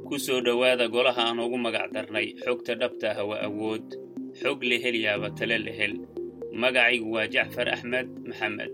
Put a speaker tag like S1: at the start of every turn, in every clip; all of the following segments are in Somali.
S1: ku soo dhowaada golaha aan ugu magac darnay xogta dhabta ah waa awood xog la helayaaba tale la hel magacaygu waa Jacfar Axmed Maxamed.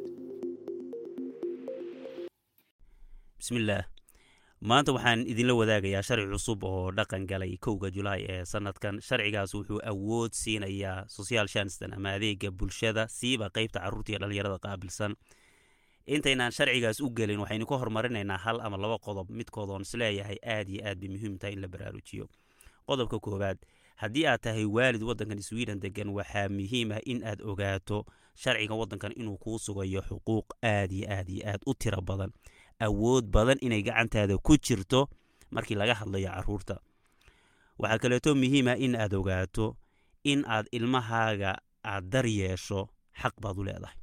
S2: bismillaah maanta waxaan idinla wadaagayaa sharci cusub oo dhaqan galay 1 Julaay ee sanadkan. sharcigaas wuxuu awood siinayaa social science ama adeega bulshada siiba qaybta carruurta iyo dhalinyarada qaabilsan. intaynaan sharcigaas u gelin waxaynu ka hormarinaynaa hal ama laba qodob midkoodoon isleeyahay aad iyo aad muhiim tahay in la baraarujiyo. qodobka koowaad, haddii aad tahay waalid waddankan Sweden degan waxaa muhiim ah in aad ogaato sharciga waddankan inuu kuu sugayo xuquuq aad iyo aad u tiro badan, awood badan inay gacantaada ku jirto markii laga hadlayo carruurta. waxaa kaleeto muhiim ah in aad ogaato in aad ilmahaaga aad daryeesho xaq baad u leedahay,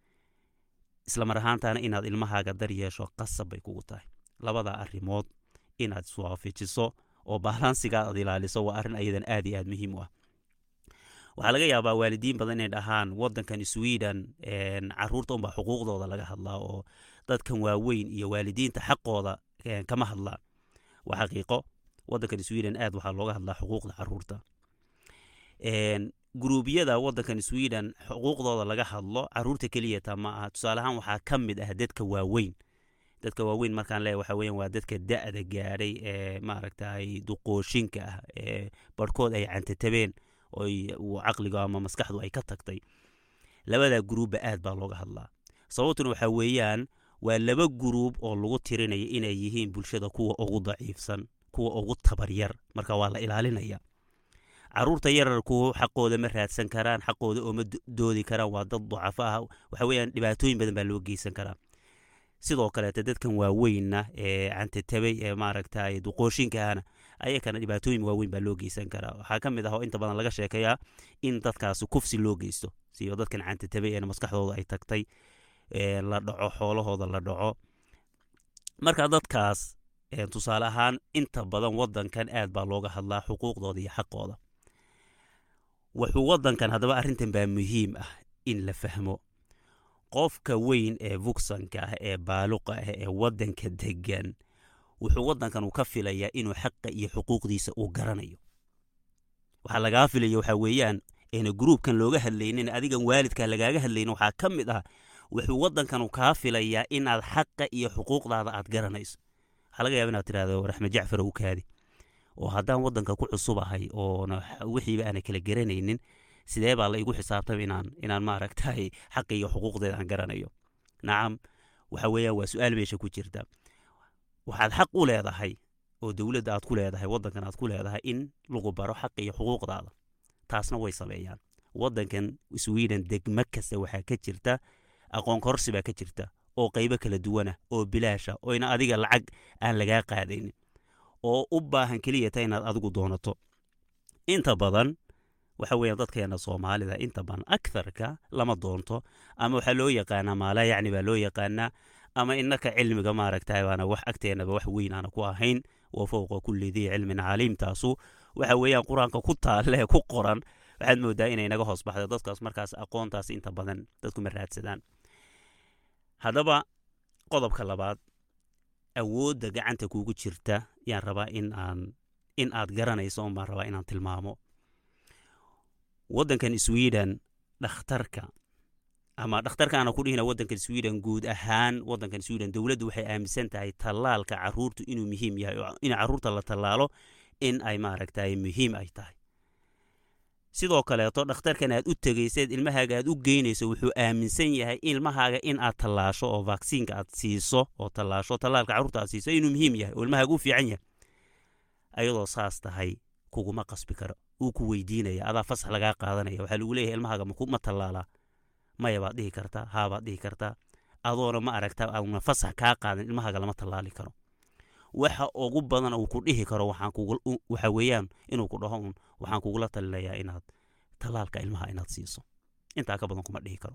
S2: isla mar ahaantaana inaad ilmahaaga daryeesho qasab bay kugu tahay. labada arrimood inaad iswaafajiso oo balansiga aad ilaaliso waa arrin ayadan aad iyo aad muhiim u ah. waxaa laga yaabaa waalidiin badan inay dhahaan waddankan Sweden carruurta unbaa xuquuqdooda laga hadlaa oo dadkan waaweyn iyo waalidiinta xaqooda kama hadlaan. waa xaqiiqo waddankan Sweden aad waxaa looga hadlaa xuquuqda carruurta. guruubyada waddankan Sweden xuquuqdooda laga hadlo carruurta kaliya ma aha. tusaale ahaan waxaa ka mid ah dadka waaweyn. dadka waaweyn markaan leeyahay waxa weeyaan waa dadka da'da gaadhay ee maaragtay duqooshinka ah ee barkood ay cantatabeen oo caqliga ama maskaxdu ay ka tagtay. labada guruubba aad baa looga hadlaa. sababtuna waxa weeyaan waa laba guruub oo lagu tirinayo inay yihiin bulshada kuwa ugu daciifsan, kuwa ugu tabaryar, marka waa la ilaalinaya. carruurta yararku xaqooda ma raadsan karaan, xaqooda oo ma doodi karaan, waa dad ducafo ah. waxa weeyaan dhibaatooyin badan baa loo geysan karaa. sidoo kaleeta dadkan waaweynna ee cantatabay ee maaragtay duqooshinkaana ayakana dhibaatooyin waaweyn baa loo geysan karaa. waxaa ka mid ah oo inta badan laga sheekayaa in dadkaasi kufsi loo geysto, siyo dadkan cantatabay ee maskaxdooda ay tagtay la dhaco, xoolahooda la dhaco. marka dadkaas tusaale ahaan inta badan waddankan aad baa looga hadlaa xuquuqdooda iyo xaqooda. wuxuu waddankan haddaba arrintan baa muhiim ah in la fahmo. qofka weyn ee vugsanka ah ee baaluqa ah ee waddanka degan wuxuu waddankan ka filayaa inuu xaqa iyo xuquuqdiisa uu garanayo. waxaa lagaa filaya waxa weeyaan gruubkan looga hadlaynin, adigan waalidka lagaaga hadlaynin, waxaa ka mid ah wuxuu waddankan kaa filayaa inaad xaqa iyo xuquuqdaada aad garanayso. waxaa laga yaabaa inaad tiraahdo Axmed Jacfar u kaadi oo haddaan waddanka ku cusubahay oo wixiiba aan kala garanaynin sidee baa la igu xisaabtay inaan maaragtay xaq iyo xuquuqdeeda aan garanayo. nacam, waxa weeyaan waa su'aal meesha ku jirta. waxaad xaq u leedahay oo dawladda aad ku leedahay, waddankan aad ku leedahay in lagu baro xaq iyo xuquuqdaada. taasna way sameeyaan. waddankan Sweden degmo kasta waxaa ka jirta aqoon korsi baa ka jirta oo qaybo kala duwana oo bilaasha oo ina adiga lacag aan lagaa qaadaynin oo u baahan kaliya ta inaad adigu doonato. inta badan waxa weeyaan dadkeena Soomaalida inta badan aktharka lama doonto, ama waxa loo yaqaanaa maala yacni baa loo yaqaanaa, ama innaka cilmiga maaragtay waana wax agteenaba wax weyn aan ku ahayn. wa fawqa kulli dhi cilmin caliim, taasu waxa weeyaan quraanka ku taale ku qoran. waxaad moodaa inay naga hoos baxdo dadkaas markaas aqoontaas inta badan dadku ma raadsadaan. haddaba qodobka labaad, awoodda gacanta kugu jirta yaan rabaa in aad garanayso baan rabaa inaan tilmaamo. waddankan Sweden dhakhtarka ana ku dhihina waddankan Sweden guud ahaan waddankan Sweden dawladdu waxay aaminsan tahay tallaalka carruurtu inuu muhiim yahay, in carruurta la tallaalo in ay maaragtay muhiim ay tahay. sidoo kaleeto dhakhtarkan aad u tagaysad ilmahaaga aad u geynayso wuxuu aaminsan yahay ilmahaaga in aad tallaasho oo vaccine-ka aad siiso oo tallaalka carruurta aad siiso inuu muhiim yahay oo ilmahaaga u fiican yahay. ayadoo saas tahay kuguma qasbi karo, uu ku weydiinaya, adaa fasax lagaa qaadanaya, waxaa lagu leeyahay ilmahaaga ma tallaalaa? maya baad dhihi kartaa, haa baad dhihi kartaa. adoona ma aragtaa auna fasax kaa qaadan ilmahaaga lama tallaali karo. waxa ugu badan uu ku dhihi karo waxa weeyaan inuu ku dhaho waxaan kugula talinayaa inaad tallaalka ilmaha inaad siiso. intaa ka badan kuma dhihi karo.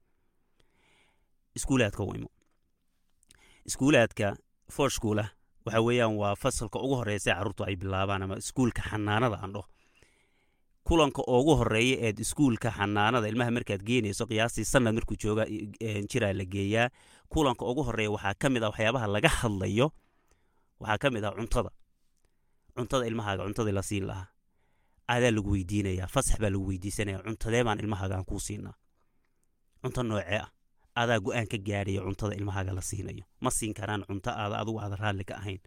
S2: iskuulaadka weymo. iskuulaadka forskuula waxa weeyaan waa fasalka ugu horeeya carruurtu ay bilaabaan, ama iskuulka xanaanada aan dhaho. kulanka ugu horeeya ee iskuulka xanaanada ilmaha markaad geynayso qiyaastii sanad markuu jooga jiraa la geeyaa. kulanka ugu horeeya waxaa ka mid ah waxyaabaha laga hadlayo waxaa ka mid ah cuntada. cuntada ilmahaaga cuntadii la siin lahaa adaa lagu weydiinayaa fasax baa lagu weydiisanayaa cuntadee baan ilmahaaga aan kuu siinaa cunto noocee ah adaa go-aan ka gaadhaya cuntada ilmahaaga la siinayo ma siin karaan cunto adigu aada raalli ka ahayn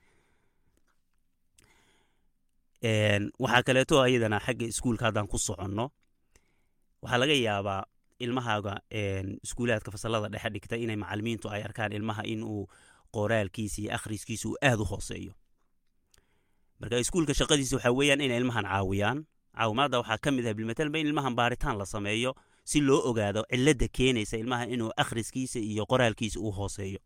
S2: waxaa kaleeto ayadana xagga iskuulka haddaan ku soconno waxaa laga yaabaa ilmahaaga iskuulaadka fasalada dhexe dhigta inay macallimiintu ay arkaan ilmaha inuu qoraalkiisa iyo akhriskiisa uu aada u hooseeyo marka iskuulka shaqadiisa waxaa weeyaan inay ilmahan caawiyaan caawimaadda waxaa ka mid ah bilmatalba in ilmahan baaritaan la sameeyo si loo ogaado cilladda keenaysa ilmaha inuu akhriskiisa iyo qoraalkiisa uu hooseeyo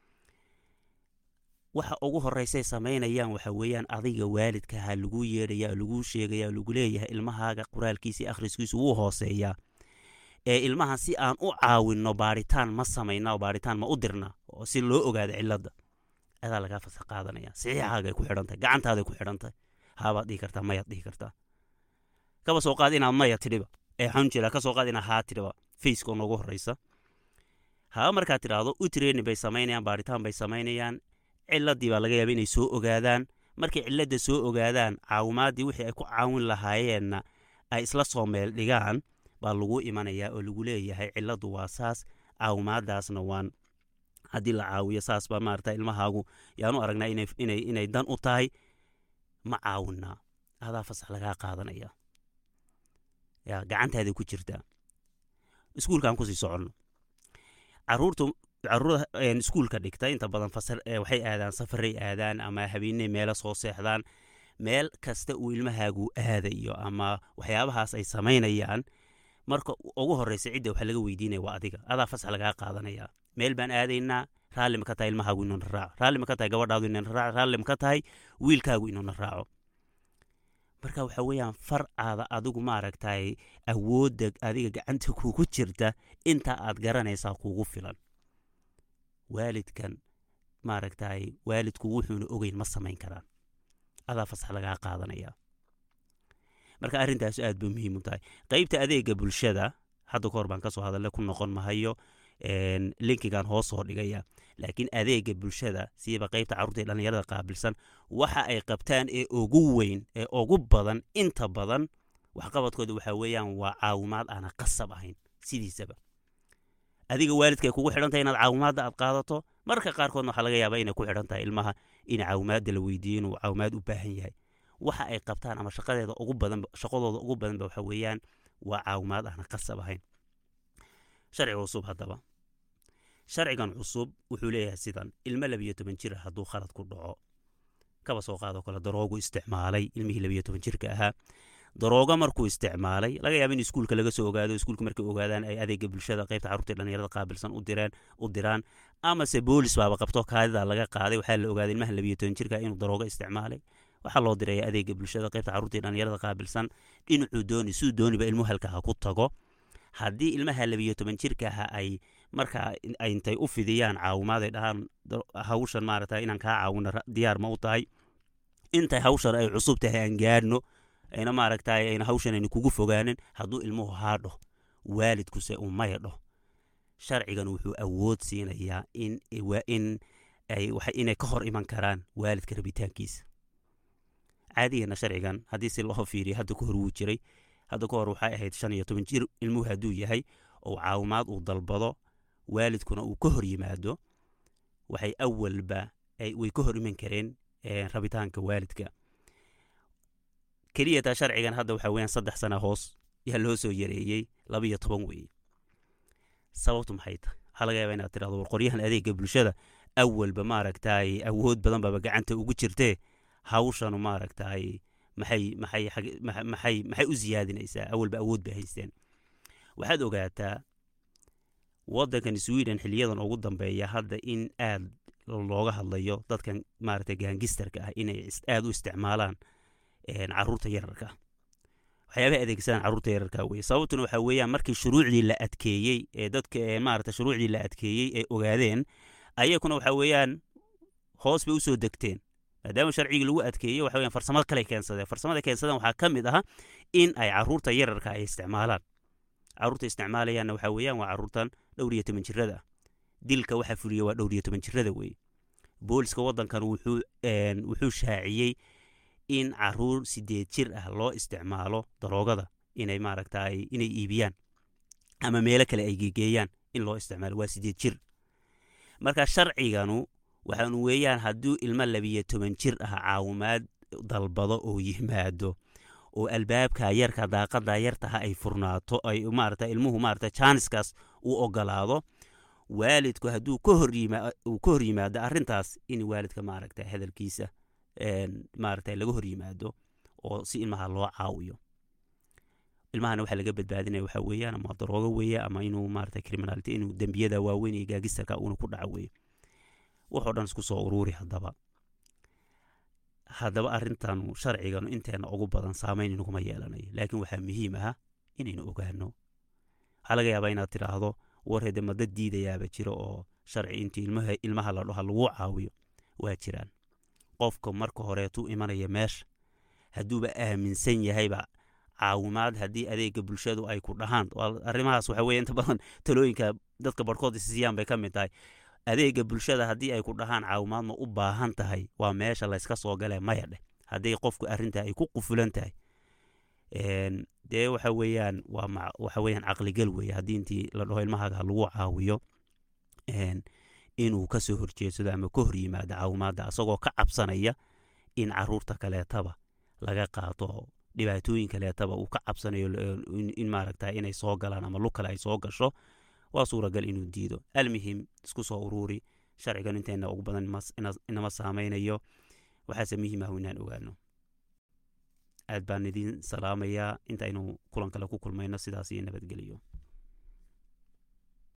S2: waxa ugu horreysay samaynayaan waxa weeyaan adiga waalidkaha lagu yeedhaya lagu sheegaya lagu leeyahay ilmahaaga qoraalkiisa iyo akhriskiisa wuu hooseeyaa ee ilmaha si aan u caawinno baaritaan ma samaynaa oo baaritaan ma u dirnaa oo si loo ogaado cilladda adaa lagaa fasax qaadanaya saxiixaagay ku xidhan tahay gacantaaday ku xidhan tahay haabaad dhihi kartaa mayaad dhihi kartaa kaba soo qaad inaad maya tidhiba waxaan jeedaa ka soo qaad inaad haa tidhiba faceka noogu horreysa haa markaad tidhaahdo u training bay samaynayaan baaritaan bay samaynayaan cilladdii baa laga yaaba inay soo ogaadaan markay cilladda soo ogaadaan caawimaaddii wixii ay ku caawin lahaayeenna ay isla soo meel dhigaan baa lagu imanayaa oo lagu leeyahay cilladdu waa saas caawimaaddaasna waan haddii la caawiyo saas baa maarata ilmahaagu yaanu aragnaa inay dan u tahay ma caawinaa adaa fasax lagaa qaadanaya yaa gacantaaday ku jirtaa iskuulkaan kusii soconno carruurta iskuulka dhigta inta badan waxay aadaan safaray aadaan ama habeenay meelo soo seexdaan meel kasta uu ilmahaagu aadayo ama waxyaabahaas ay samaynayaan marka ugu horreysa cidda waxa laga weydiinaya waa adiga adaa fasax lagaa qaadanaya meel baan aadaynaa raalli ma ka tahay ilmahaagu inuuna raaco raalli ma ka tahay gabadhaadu inuuna raaco raalli ma ka tahay wiilkaagu inuuna raaco marka waxa weeyaan farcaada adigu maaragtay awoodda adiga gacanta kugu jirta inta aad garanaysaa kugu filan waalidkan maaragtay waalidku wuxuuna ogeyn ma samayn karaan adaa fasax lagaa qaadanaya marka arrintaas aad bay muhiim u tahay qaybta adeega bulshada hadda ka hor baan ka soo hadalay ku noqon mahayo linkigan hoos soo dhigaya laakiin adeega bulshada siiba qaybta carruurta ee dhallinyarada qaabilsan waxa ay qabtaan ee ugu weyn ee ugu badan inta badan waxqabadkooda waxa weeyaan waa caawimaad aana qasab ahayn sidiisaba adiga waalidka ay kugu xidhan tahay inaad caawimaadda aad qaadato marka qaarkoodna waxaa laga yaabaa inay ku xidhan tahay ilmaha in caawimaadda la weydiiyo inuu caawimaad u baahan yahay waxa ay qabtaan ama shaqadooda ugu badanba waxa weeyaan waa caawimaad aana qasab ahayn sharciga cusub haddaba sharcigan cusub wuxuu leeyahay sidan ilmo 12 jir hadduu khalad ku dhaco kaba soo qaadoo kale daroogu isticmaalay ilmihii 12 jirka ahaa darooga markuu isticmaalay laga yaabo in iskuulka laga soo ogaado iskuulka markay ogaadaan ay adeega bulshada qaybta carruurta dhalinyarada qaabilsan u diraan ama se boolis baaba qabto kaadida laga qaaday waxaa la ogaaday ilmaha 12 jirka inuu darooga isticmaalay waxaa loo diray adeega bulshada qaybta carruurta dhalinyarada qaabilsan dhinacuu dooni siduu dooniba ilmuhu halka ha ku tago haddii ilmaha 12 jirka ay markaa intay u fidiyaan caawimaad ay dhahaan hawshan maaragtay inaan kaa caawino diyaar ma u tahay intay hawshan ay cusub tahay aan gaadhno ayna maaragtay ayna hawshan ayna kugu fogaanin hadduu ilmuhu haadho waalidkuse uu mayadho sharcigan wuxuu awood siinayaa inay ka hor iman karaan waalidka rabitaankiisa caadigeena sharcigan haddii si loo fiiriyo hadda ka hor wuu jiray hadda ka hor waxay ahayd 15 jir ilmuhu hadduu yahay oo caawimaad uu dalbado waalidkuna uu ka hor yimaado waxay awalba way ka hor iman kareen rabitaanka waalidka kaliya taa sharcigan hadda waxa weeyaan 3 sano hoos yaa loo soo yareeyay 12 weey sababtu maxay tahay waxa laga yaabaa inaad tiraahdo qoryahan adeega bulshada awalba maaragtay awood badan baba gacanta ugu jirtee hawshan maaragtay maxay u ziyaadinaysaa awalba awood bay haysteen waxaad ogaataa waddankan Sweden xiliyadan ugu dambeeya hadda in aad looga hadlayo dadkan maaragtay gaangistarka ah inay aad u isticmaalaan carruurta yararka waxyaabaha adeegsadaan carruurta yararka weeye sababtuna waxa weeyaan markii shuruucdii la adkeeyey ee dadka maaragtay shuruucdii la adkeeyey ee ogaadeen ayaguna waxa weeyaan hoos bay u soo degteen maadaama sharcigii lagu adkeeyey waxa weeyaan farsamada kale keensadeen farsamada keensadeen waxaa ka mid ah in ay carruurta yararka ay isticmaalaan carruurta isticmaalayaanna waxa weeyaan waa carruurtan 12 jirada dilka waxa fuliya waa 12 jirada weeye booliska waddankan wuxuu shaaciyey in caruur 8 jir ah loo isticmaalo daroogada inay maaragtay inay iibiyaan ama meelo kale ay geeyaan in loo isticmaalo waa 8 jir marka sharciganu waxaanu weeyaan hadduu ilmo 12 jir ah caawimaad dalbado oo yimaado oo albaabka yarka daaqada yartaha ay furnaato ay maaragtay ilmuhu maaragtay chancekas uu ogolaado waalidku hadduu ka hor yimaado arrintaas in waalidka maaragtay hadalkiisa maaragtay laga hor yimaado oo si ilmaha loo caawiyo ilmahana waxa laga badbaadinaya waxa weeyaan ama daroogo weeya ama inuu maaragtay criminality inuu dambiyada waaweyn iyo gaagistarka uu ku dhaco weeyo wuxuu dhan isku soo ururi haddaba arrintan sharcigan inteena ugu badan saameyn inaguma yeelanayo laakiin waxaa muhiim ah inaynu ogaano waxaa laga yaabaa inaad tiraahdo warheede madad diidayaaba jiro oo sharci intii ilmaha la dhaho lagu caawiyo waa jiraan qofka marka horeetu imanaya meesha hadduuba aaminsan yahayba caawimaad haddii adeega bulshadu ay ku dhahaan arrimahaas waxa weeye inta badan talooyinka dadka barkood isiyaan bay ka mid tahay adeega bulshada haddii ay ku dhahaan caawimaad ma u baahan tahay waa meesha la iska soo galay maya dheh haddii qofku arrinta ay ku qufulan tahay dee waxa weeyaan caqligal weeye haddii intii la dhaho ilmahaaga lagu caawiyo inuu ka soo horjeedsado ama ka hor yimaado caawimaadda asagoo ka cabsanaya in caruurta kaleetaba laga qaato dhibaatooyin kaleetaba uu ka cabsanayo in maaragtay inay soo galaan ama lug kale ay soo gasho waa suuragal inuu diido almuhim isku soo ururi sharcigan inteena ugu badan inama saameynayo waxaase muhiim ah inaan ogaano aad baan idin salaamayaa inta aynu kulan kale ku kulmayno sidaas iyo nabadgelyo